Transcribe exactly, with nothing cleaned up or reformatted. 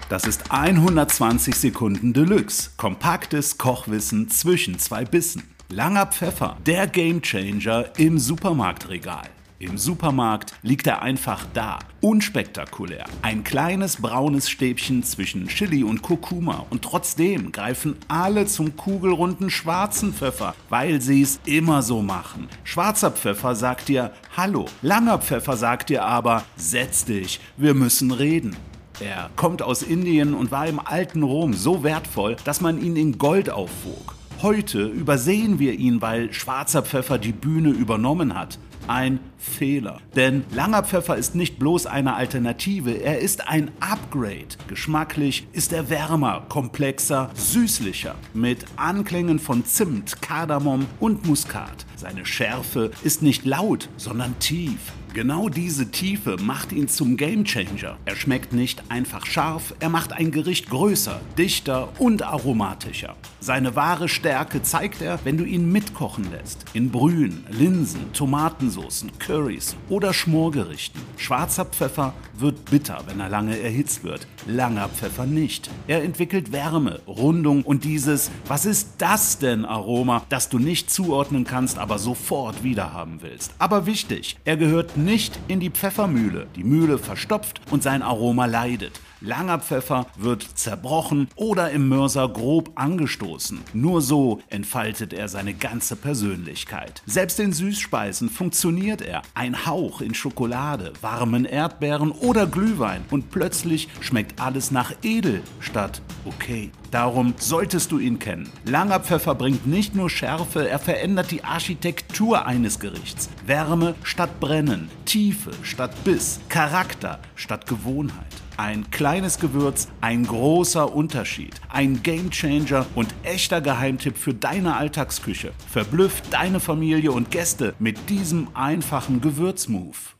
Das ist hundertzwanzig Sekunden Deluxe. Kompaktes Kochwissen zwischen zwei Bissen. Langer Pfeffer, der Gamechanger im Supermarktregal. Im Supermarkt liegt er einfach da, unspektakulär. Ein kleines braunes Stäbchen zwischen Chili und Kurkuma. Und trotzdem greifen alle zum kugelrunden schwarzen Pfeffer, weil sie es immer so machen. Schwarzer Pfeffer sagt dir Hallo, langer Pfeffer sagt dir aber Setz dich, wir müssen reden. Er kommt aus Indien und war im alten Rom so wertvoll, dass man ihn in Gold aufwog. Heute übersehen wir ihn, weil schwarzer Pfeffer die Bühne übernommen hat. Ein Fehler. Denn langer Pfeffer ist nicht bloß eine Alternative, er ist ein Upgrade. Geschmacklich ist er wärmer, komplexer, süßlicher. Mit Anklängen von Zimt, Kardamom und Muskat. Seine Schärfe ist nicht laut, sondern tief. Genau diese Tiefe macht ihn zum Gamechanger. Er schmeckt nicht einfach scharf, er macht ein Gericht größer, dichter und aromatischer. Seine wahre Stärke zeigt er, wenn du ihn mitkochen lässt. In Brühen, Linsen, Tomatensoßen, Currys oder Schmorgerichten. Schwarzer Pfeffer wird bitter, wenn er lange erhitzt wird. Langer Pfeffer nicht. Er entwickelt Wärme, Rundung und dieses „Was ist das denn" Aroma, das du nicht zuordnen kannst, aber sofort wiederhaben willst. Aber wichtig, er gehört nicht in die Pfeffermühle. Die Mühle verstopft und sein Aroma leidet. Langer Pfeffer wird zerbrochen oder im Mörser grob angestoßen. Nur so entfaltet er seine ganze Persönlichkeit. Selbst in Süßspeisen funktioniert er. Ein Hauch in Schokolade, warmen Erdbeeren oder Glühwein und plötzlich schmeckt alles nach edel statt okay. Darum solltest du ihn kennen. Langer Pfeffer bringt nicht nur Schärfe, er verändert die Architektur eines Gerichts. Wärme statt Brennen, Tiefe statt Biss, Charakter statt Gewohnheit. Ein kleines Gewürz, ein großer Unterschied, ein Gamechanger und echter Geheimtipp für deine Alltagsküche. Verblüfft deine Familie und Gäste mit diesem einfachen Gewürzmove.